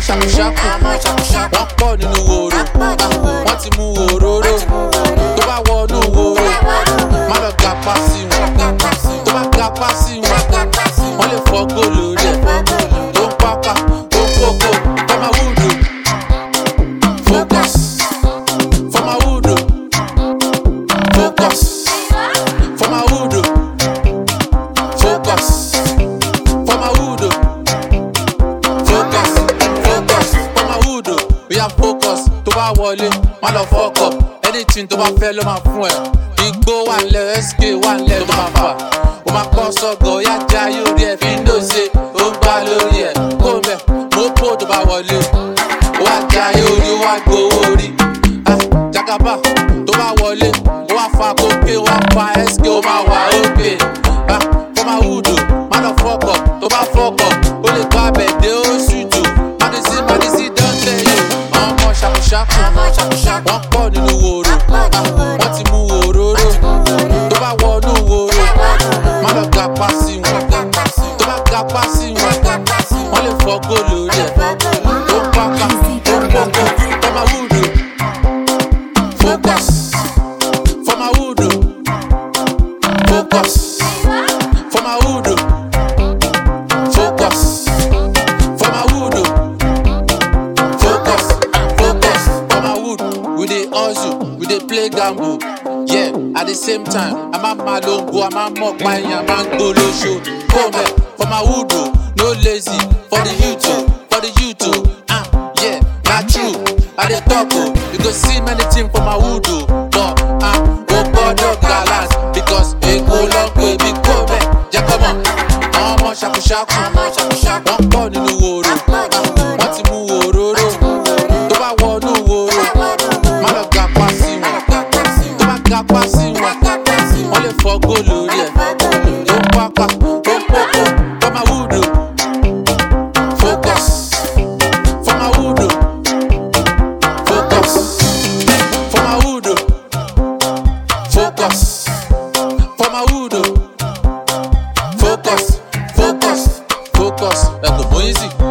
ṣàkúṣàkù, wọ́n pọ̀ nínú wòrò, wọ́n ti mú òróró. Tó bá wọnú wòrò, má lọ gapá sí wọn. Tó bá gapá sí wọn, wọ́n lè fọ́ góòlù rẹ̀. Tó ń pápá, tó ń kókó, fọ́mà wúdò. Focus, fọ́mà wúdò. Focus, fọ́mà wúdò. Focus, fọ́mà wúdò. Focus, focus, fọ́mà wúdò. We are focus, tó bá wọlé, má lọ fuck up. Anything tó bá fẹ́ ló máa fún ẹ. Igbó wà nílẹ̀, SK wà nílẹ̀ tó máa fà. Ó máa pọ́ sọ́gọ̀, ó yá já yóò rí ẹ̀ fi ń dòṣe. Ó ń gbá lórí ẹ̀, kó mẹ́, mo pò tó bá wọlé. Ó wá já yóò rí, ó wá gbowó rí. Jagaba tó bá wọlé, ó wá fa kókè, ó wá fa SK, ó máa wà ókè. Fọ́mà wúdò, má lọ fuck up, tó bá fuck up, ó lè gbá bẹ̀dẹ̀ ó ṣùjò. Madisi don tell you, ọmọ ṣàkúṣàkù, wọ́n pọ̀ nínú wòrò, wọ́n ti mú òróró. Tó bá wọnú wòrò, má lọ gapá sí wọn. Tó bá gapá sí wọn, wọ́n lè fọ́ góòlù rẹ̀. Tó ń pápá, tó ń kókó, fọ́mà wúdò. Focus, fọ́mà wúdò. Focus, fọ́mà wúdò. Focus, fọ́mà wúdò. Focus, focus, fọ́mà wúdò. We dey hustle, we dey play gamble. Yeah, at the same time, a máa ma longo, a máa mọ̀ pààyàn, a máa ń gbólóṣó. Kómẹ̀, fọ́mà wúdò, no lazy, for the YouTube, yeah, na true. I dey talk o, you go see many things for my wood o, but o gbọ́dọ̀ gallant because èkó ló ń pè mí kómẹ̀. Jẹ́ kọ́mọ̀, àwọn ọmọ ṣàkúṣàkù, wọ́n pọ̀ nínú wòrò, wọ́n ti mú òróró. Tó bá wọnú wòrò, má lọ gapá sí wọn. Tó bá gapá sí wọn, wọ́n lè fọ́ góòlù rẹ̀. Tó ń pápá, tó ń kókó, fọ́mà wúdò. Focus, fọ́mà wúdò. Focus, fọ́mà wúdò. Focus, fọ́mà wúdò. Focus, focus, focus. Ẹ kò mú easy.